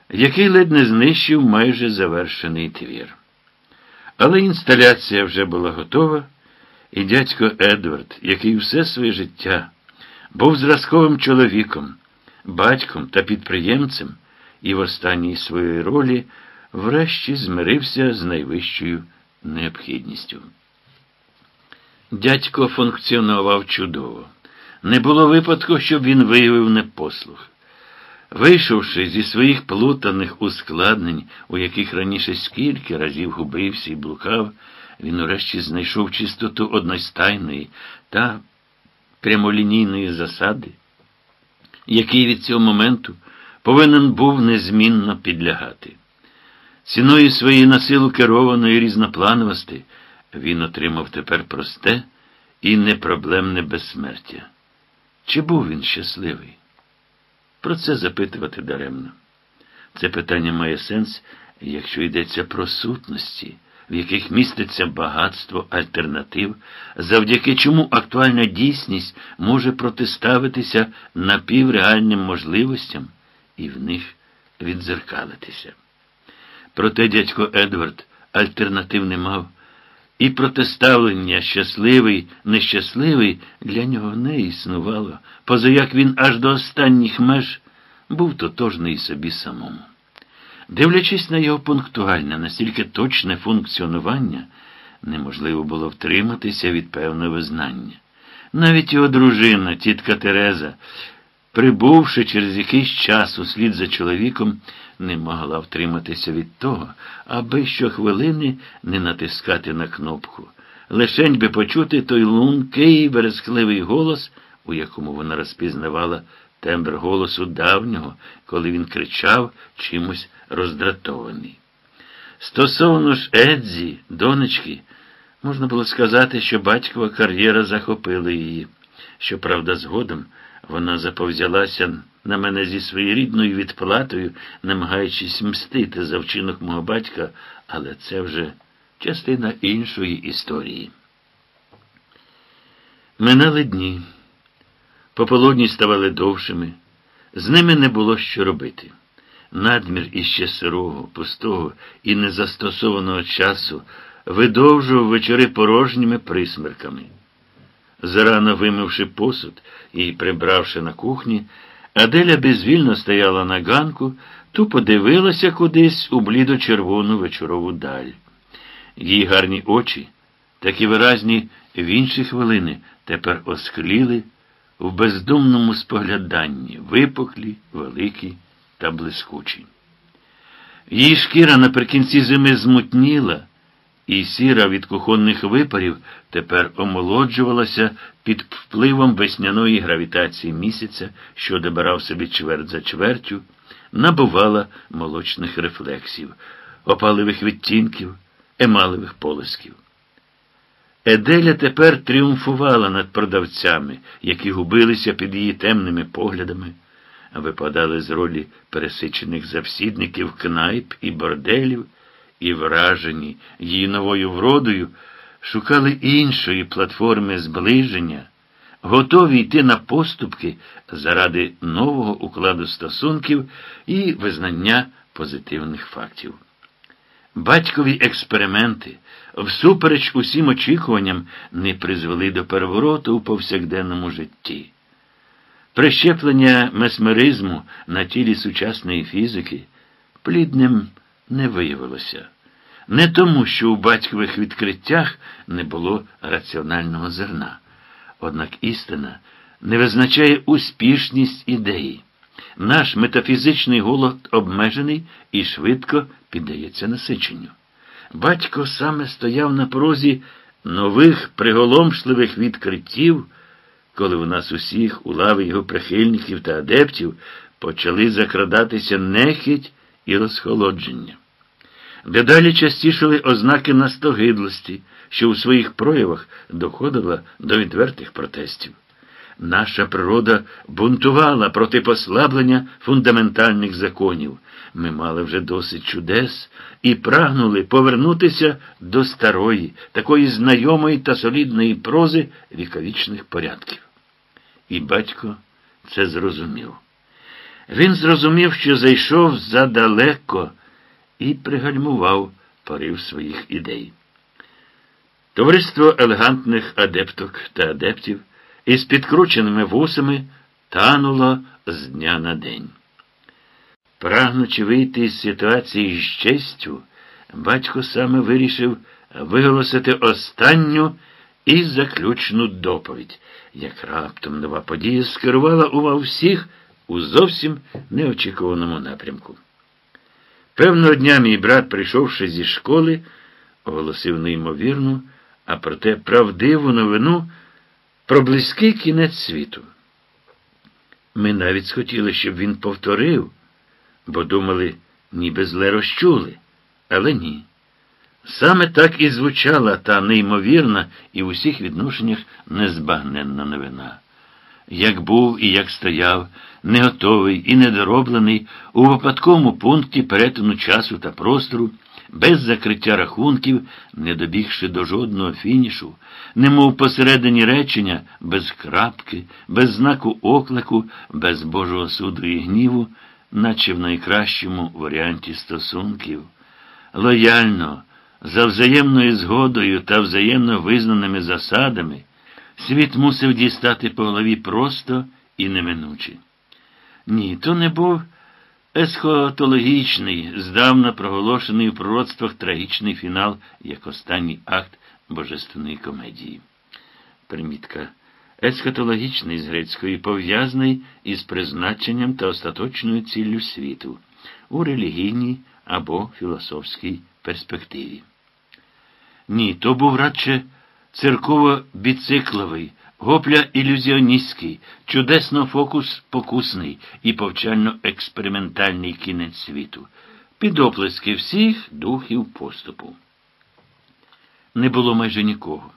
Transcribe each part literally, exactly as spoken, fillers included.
який ледь не знищив майже завершений твір. Але інсталяція вже була готова, і дядько Едвард, який все своє життя був зразковим чоловіком, батьком та підприємцем, і в останній своїй ролі врешті змирився з найвищою необхідністю. Дядько функціонував чудово. Не було випадку, щоб він виявив непослух. Вийшовши зі своїх плутаних ускладнень, у яких раніше скільки разів губився і блукав, він урешті знайшов чистоту одностайної та прямолінійної засади, який від цього моменту повинен був незмінно підлягати. Ціною своєї насилу керованої різноплановості він отримав тепер просте і непроблемне безсмертя. Чи був він щасливий? Про це запитувати даремно. Це питання має сенс, якщо йдеться про сутності, в яких міститься багатство альтернатив, завдяки чому актуальна дійсність може протиставитися напівреальним можливостям і в них віддзеркалитися. Проте дядько Едвард альтернатив не мав, і протиставлення щасливий, нещасливий для нього не існувало, позаяк він аж до останніх меж був тотожний собі самому. Дивлячись на його пунктуальне, настільки точне функціонування, неможливо було втриматися від певного визнання. Навіть його дружина, тітка Тереза, прибувши через якийсь час услід за чоловіком, не могла втриматися від того, аби щохвилини не натискати на кнопку. Лишень би почути той лункий верескливий голос, у якому вона розпізнавала тембр голосу давнього, коли він кричав чимось роздратований. Стосовно ж Едзі, донечки, можна було сказати, що батькова кар'єра захопила її. Щоправда, згодом вона заповзялася на мене зі своєрідною відплатою, намагаючись мстити за вчинок мого батька, але це вже частина іншої історії. Минали дні. Пополудні ставали довшими. З ними не було що робити. Надмір іще сирого, пустого і незастосованого часу видовжував вечори порожніми присмерками. Зарано вимивши посуд і прибравши на кухні, Аделя безвільно стояла на ганку, тупо дивилася кудись у блідо-червону вечорову даль. Її гарні очі, такі виразні в інші хвилини, тепер оскліли в бездумному спогляданні, випуклі, великі та блискучі. Її шкіра наприкінці зими змутніла, і сіра від кухонних випарів тепер омолоджувалася під впливом весняної гравітації місяця, що добирав собі чверть за чвертю, набувала молочних рефлексів, опаливих відтінків, емалевих полисків. Еделя тепер тріумфувала над продавцями, які губилися під її темними поглядами, випадали з ролі пересичених завсідників кнайп і борделів, і, вражені її новою вродою, шукали іншої платформи зближення, готові йти на поступки заради нового укладу стосунків і визнання позитивних фактів. Батькові експерименти, всупереч усім очікуванням, не призвели до перевороту у повсякденному житті. Прищеплення месмеризму на тілі сучасної фізики плідним не виявилося. Не тому, що у батькових відкриттях не було раціонального зерна. Однак істина не визначає успішність ідеї. Наш метафізичний голод обмежений і швидко піддається насиченню. Батько саме стояв на порозі нових приголомшливих відкриттів, коли у нас усіх, у лаві його прихильників та адептів, почали закрадатися нехіть і розхолодження. Дедалі частішали ознаки настогидлості, що у своїх проявах доходила до відвертих протестів. Наша природа бунтувала проти послаблення фундаментальних законів. Ми мали вже досить чудес і прагнули повернутися до старої, такої знайомої та солідної прози віковічних порядків. І батько це зрозумів. Він зрозумів, що зайшов задалеко і пригальмував порив своїх ідей. Товариство елегантних адепток та адептів із підкрученими вусами тануло з дня на день. Прагнучи вийти з ситуації з честю, батько саме вирішив виголосити останню і заключну доповідь, як раптом нова подія скерувала увагу всіх у зовсім неочікуваному напрямку. Певного дня мій брат, прийшовши зі школи, оголосив неймовірну, а проте правдиву новину про близький кінець світу. Ми навіть схотіли, щоб він повторив, бо думали, ніби зле розчули, але ні. Саме так і звучала та неймовірна і в усіх відношеннях незбагненна новина. Як був і як стояв, не готовий і недороблений, у випадковому пункті перетину часу та простору, без закриття рахунків, не добігши до жодного фінішу, немов посередині речення, без крапки, без знаку оклику, без Божого суду і гніву, наче в найкращому варіанті стосунків. Лояльно, за взаємною згодою та взаємно визнаними засадами, світ мусив дістати по голові просто і неминуче. Ні, то не був есхатологічний, здавна проголошений у пророцтвах трагічний фінал, як останній акт божественної комедії. Примітка. Есхатологічний з грецької, пов'язаний із призначенням та остаточною ціллю світу у релігійній або філософській перспективі. Ні, то був радше церково-біцикловий, гопля-ілюзіоністський, чудесно-фокус-покусний і повчально-експериментальний кінець світу, під оплески всіх духів поступу. Не було майже нікого,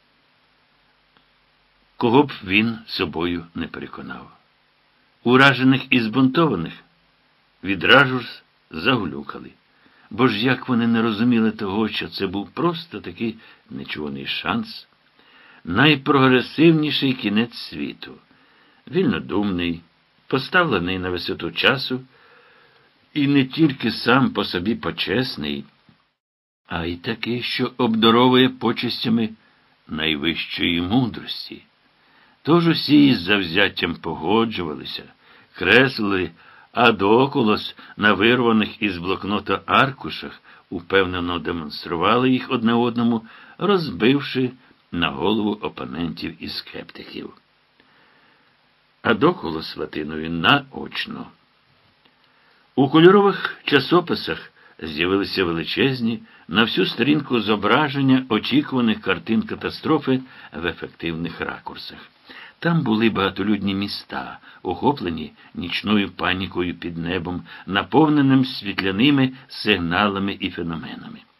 кого б він собою не переконав. Уражених і збунтованих відразу ж загулюкали. Бо ж як вони не розуміли того, що це був просто такий нечуваний шанс, найпрогресивніший кінець світу, вільнодумний, поставлений на висоту часу, і не тільки сам по собі почесний, а й такий, що обдаровує почестями найвищої мудрості. Тож усі із завзяттям погоджувалися, креслили, а дооколос на вирваних із блокнота аркушах упевнено демонстрували їх одне одному, розбивши на голову опонентів і скептиків. А доколос латиною наочно. У кольорових часописах з'явилися величезні, на всю сторінку зображення очікуваних картин катастрофи в ефективних ракурсах. Там були багатолюдні міста, охоплені нічною панікою під небом, наповненим світляними сигналами і феноменами.